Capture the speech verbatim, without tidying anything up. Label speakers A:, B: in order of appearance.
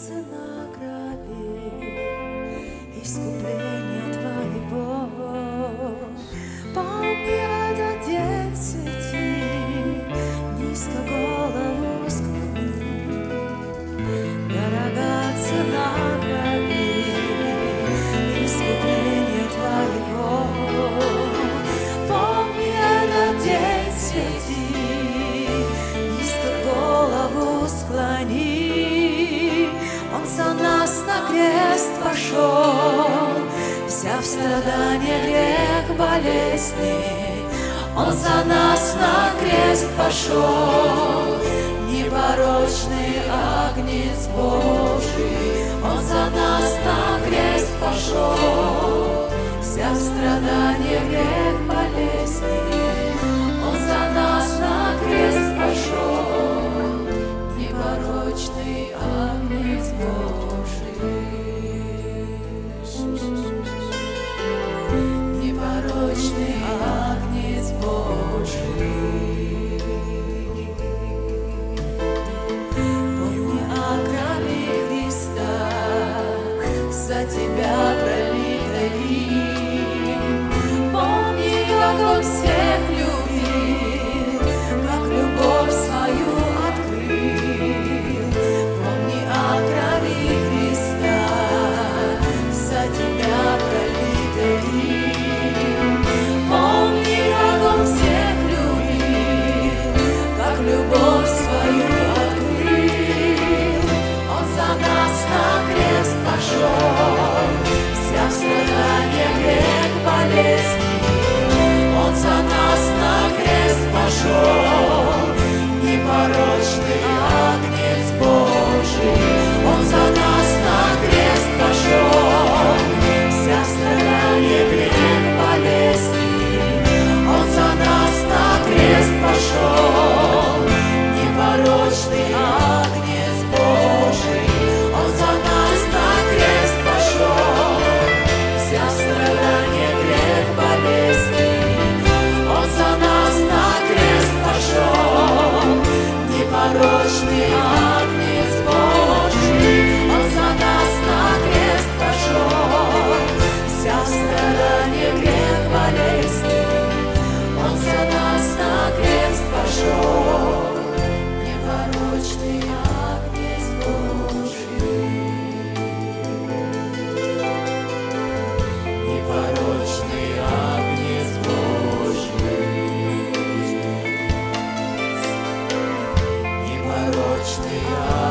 A: цена крови, искупление Твоего. Помни этот день, свети, низко голову склони. Дорога цена крови, искупление Твоего. Помни этот день, свети, низко голову склони. Он за нас на крест пошел, вся в страдания, грех, болезни. Он за нас на крест пошел, непорочный Агнец Божий. Он за нас на крест пошел, вся в страдания, грех, болезни. Он за нас на крест пошел, непорочный Агнец Божий. Непорочный Агнец Божий. Помни о крови Христа, за тебя пролитой. Помни, как Он всех любил, как любовь свою открыл. Помни о крови Христа, за тебя пролитой. Любовь свою открыл, Он за нас на крест пошел, вся в страдания, грех, болезни. Он за нас на крест пошел, непорочный Агнец Божий. Он за нас на крест пошел, вся в страдания, грех, болезни. Он за нас на крест пошел, непорочный Агнец Божий. Он за нас на крест пошел, вся в страдания, грех, болезни. Он за нас на крест пошел, непорочный Агнец Божий. Он за нас на крест пошел, вся в страдания, грех, болезни. Он за нас на крест пошел, непорочный Агнец Божий. Непорочный Агнец Божий. Непорочный Агнец